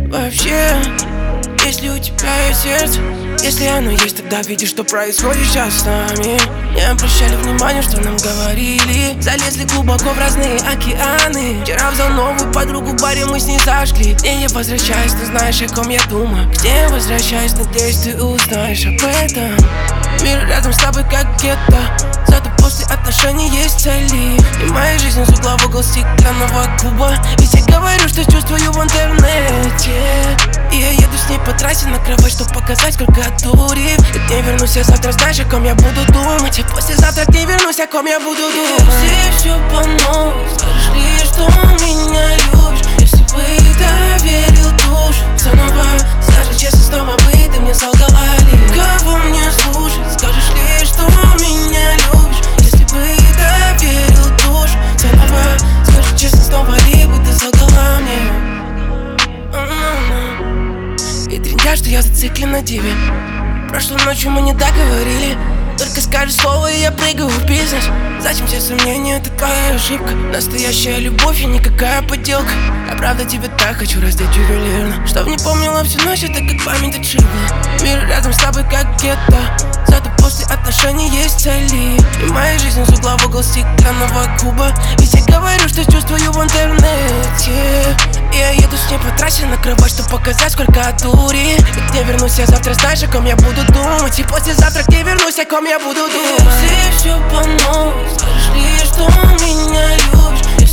Вообще, если у тебя есть сердце, если оно есть, тогда видишь, что происходит сейчас с нами. Не обращали внимания, что нам говорили. Залезли глубоко в разные океаны. Вчера взял новую подругу, в баре мы с ней зажгли. К ней я возвращаюсь, ты знаешь, о ком я думаю. К ней возвращаюсь, надеюсь, ты узнаешь об этом. Мир рядом с тобой как гетто, зато после отношений есть цели. И моя жизнь из угла в угол стеклянного куба. Ведь я говорю, что чувствую в интернете. И я еду с ней по трассе на кровать, чтобы показать, сколько дурив. И к ней вернусь я завтра, знаешь, о ком я буду думать. И послезавтра к ней вернусь, о ком я буду думать. Если все по новой, скажешь ли, что меня любишь? Если бы доверил душу заново, скажи честно, снова бы ты мне солгала ли? Кого мне слушать? Скажешь ли, что меня любишь? Если бы доверил душу заново, скажи честно, снова ли бы ты солгала мне? И трендя, что я зациклен на тебе. Прошлой ночью мы не договорили. Только скажешь слово, и я прыгаю в бизнес. Зачем все сомнения, это твоя ошибка. Настоящая любовь и никакая подделка. Я правда тебя так хочу раздеть ювелирно, чтоб не помнила всю ночь, это как память отшибла. Мир рядом с тобой как гетто, зато после отношений есть цели. И моя жизнь из угла в угол стеклянного куба. Ведь я говорю, что чувствую в интернете. И я еду с ней по трассе на кровать, чтобы показать, сколько дури. И к ней вернусь я завтра, знаешь, о ком я буду думать. И послезавтра к ней вернусь, о ком я буду думать. Если все по новой, скажешь ли, что меня любишь?